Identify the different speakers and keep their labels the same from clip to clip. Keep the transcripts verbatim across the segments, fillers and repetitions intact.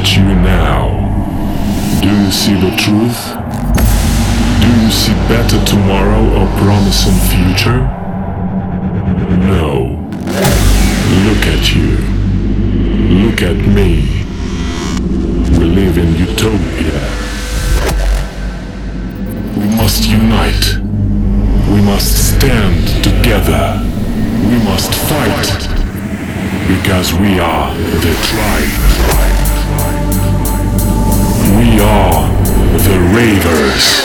Speaker 1: at you now. Do you see the truth? Do you see better tomorrow or promising future? No. Look at you. Look at me. We live in utopia. We must unite. We must stand together. We must fight. Because we are the tribe. We are the Ravers.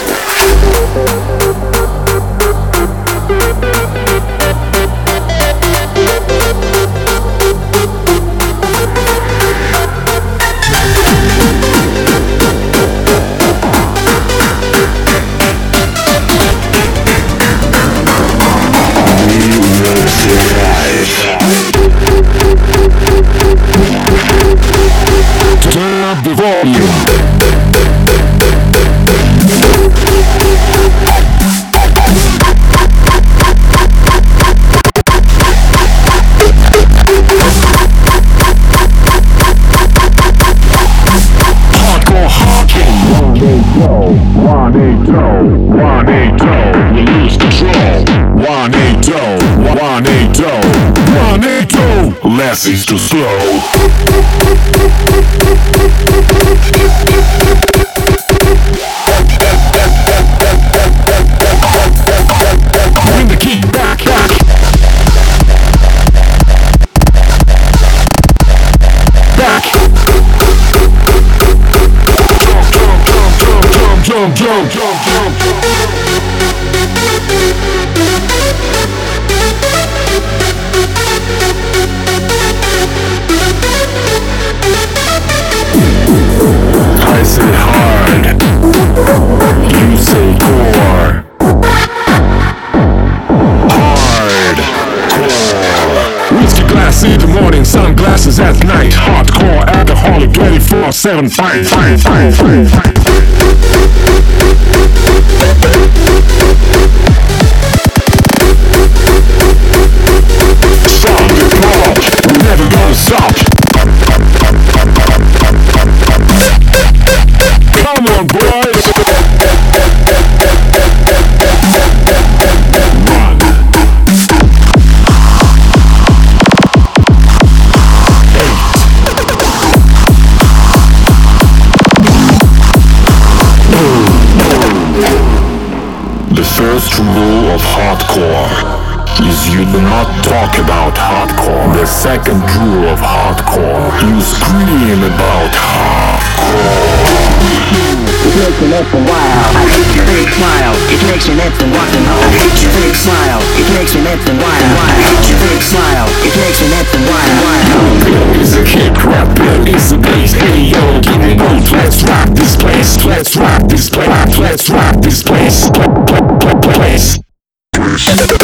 Speaker 1: Turn up the volume. Hardcore hawking. one eight zero, one eight zero, we lose control. one eight zero, one eight zero, one eight zero, less is too slow. Bring the key back, back. Back. Jump, jump, jump, jump, jump, jump, jump, jump. I say hard, you say core. Hard core. Whiskey glass in the morning, sunglasses at night. Hardcore alcoholic, twenty-four seven. Fight, fight, fight, fight, fight. Stop the ball, we're never gonna stop. Come on, boys! Run! Eight. The first rule of hardcore is you do not talk about hardcore. The second rule of hardcore, you scream about hardcore.
Speaker 2: It makes me let the wild. I hate your fake smile. It makes me let the rock and roll. I hate your fake smile. It makes me let the wild. I hate your fake smile. It makes me let the wild.
Speaker 1: Bill is a kick, rap Bill is a bass. Hey yo, give me notes. Let's rock this place. Let's rock this place. Let's rock this place. Place.